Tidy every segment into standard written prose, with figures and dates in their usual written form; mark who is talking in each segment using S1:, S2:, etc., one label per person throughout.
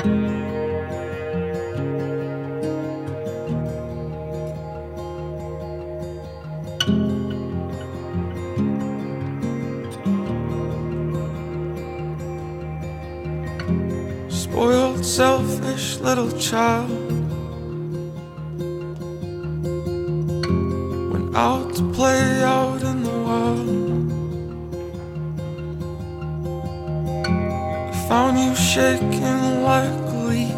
S1: Spoiled, selfish little child went out to play out in the wild. I found you shaking like a leaf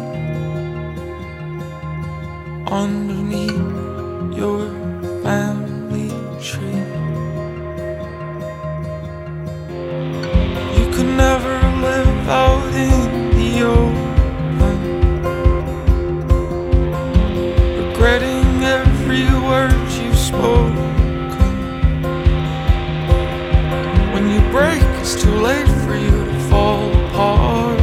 S1: underneath your family tree. You could never live out in the open, regretting every word you've spoken. When you break, it's too late for you to fall apart,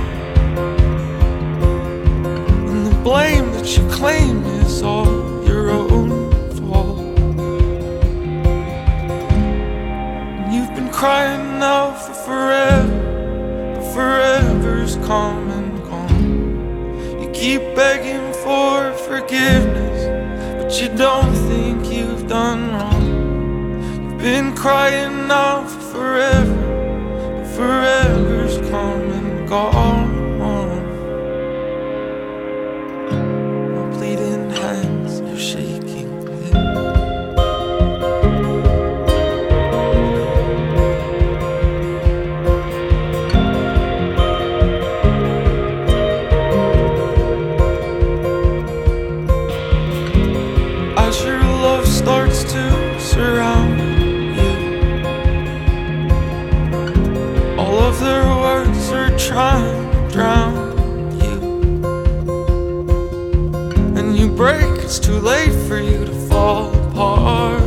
S1: and the blame that you claim is all your own fault. And you've been crying out for forever, forever's come and gone. You keep begging for forgiveness, but you don't think you've done wrong. You've been crying out for forever, but forever's come and gone. My bleeding hands are shaking with it. As your love starts to surround you, all of their words are trying to drown you. And you break, it's too late for you to fall apart,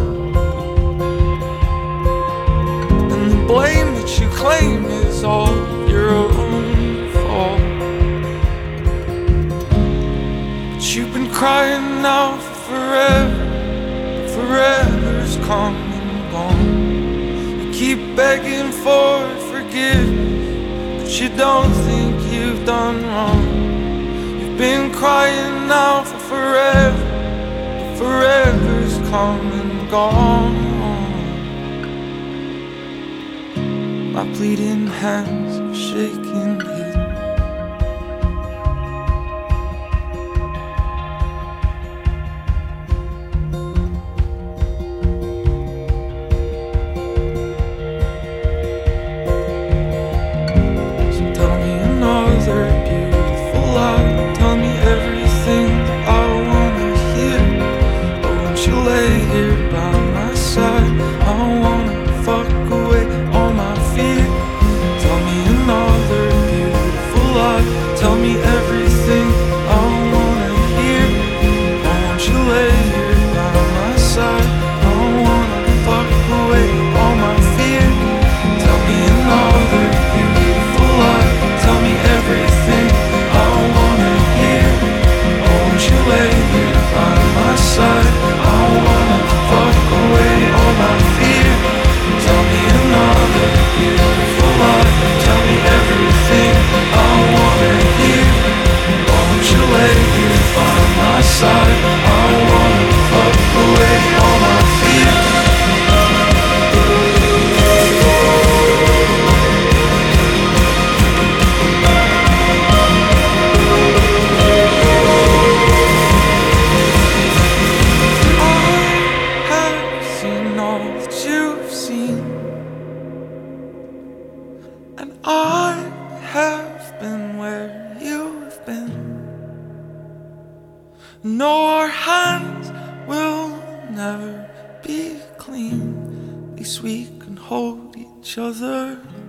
S1: and the blame that you claim is all your own fault. But you've been crying out for forever, forever's come and gone. You keep begging for forgiveness, but you don't think you've done wrong. You've been crying out for forever, but forever's come and gone. My bleeding hands are shaking here. Beautiful lie, tell me everything that I wanna hear. Oh, won't you lay here by my side? I wanna fuck away all my fear. Tell me another beautiful lie, tell me everything I wanna hear. Oh, won't you lay here by my side? I wanna fuck away all my fear. Tell me another beautiful lie, tell me everything I wanna hear. Oh, won't you lay here by my side? I wanna fuck away all my fear. Tell me another beautiful lie, tell me everything I wanna hear. Oh, won't you lay here by my side? I wanna fuck away all my fear. And I have been where you've been. No, our hands will never be clean. At least we can hold each other